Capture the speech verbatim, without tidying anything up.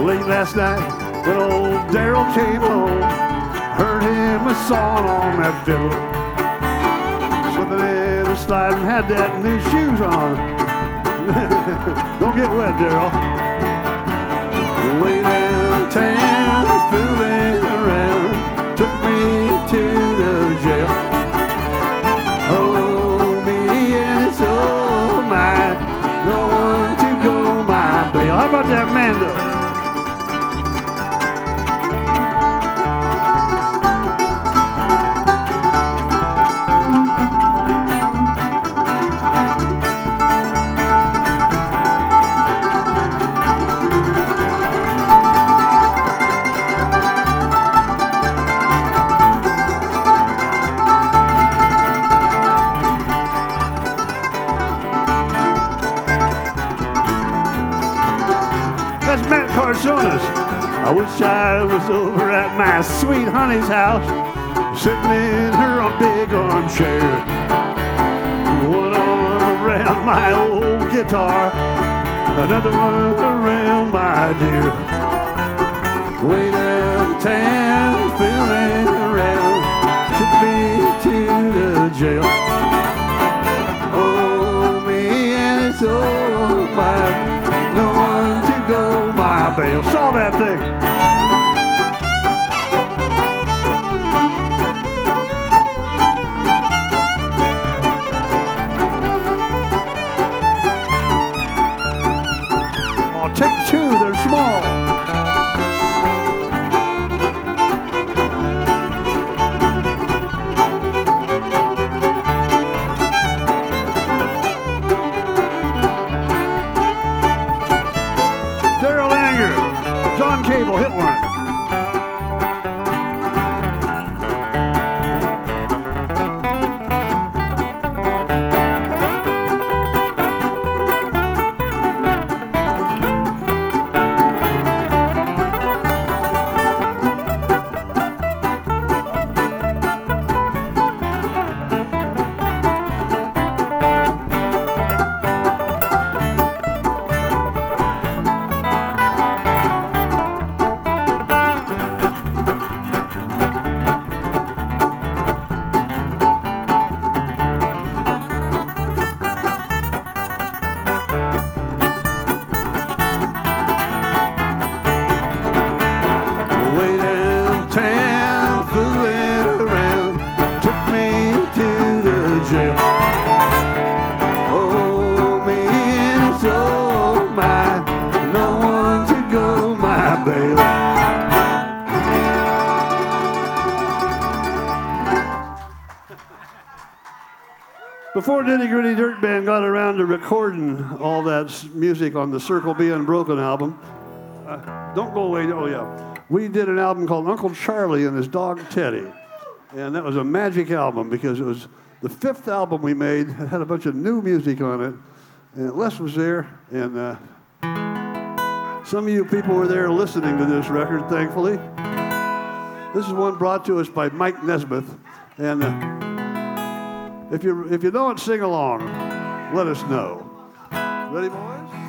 Late last night, when old Daryl came home, heard him a song on that fiddle. Slipping in and sliding, had that new shoes on. Don't get wet, Daryl. Way downtown, fooling around, took me to the jail. Oh, me and it's all mine, no one to go my bail. How about that Mando? I wish I was over at my sweet honey's house, sitting in her big armchair, one arm around my old guitar, another one around my dear. Way downtown, fooling around, took me to the jail. Oh, me and it's all mine, no one to go my bail. Saw that thing. Oh, take two, they're small. Cable, hit one. Before Nitty Gritty Dirt Band got around to recording all that music on the Circle B Unbroken album, uh, don't go away, oh yeah, we did an album called Uncle Charlie and His Dog Teddy. And that was a magic album because it was the fifth album we made. It had a bunch of new music on it. And Les was there, and uh, some of you people were there listening to this record, thankfully. This is one brought to us by Mike Nesmith. And uh, if you if you don't sing along, let us know. Ready, boys?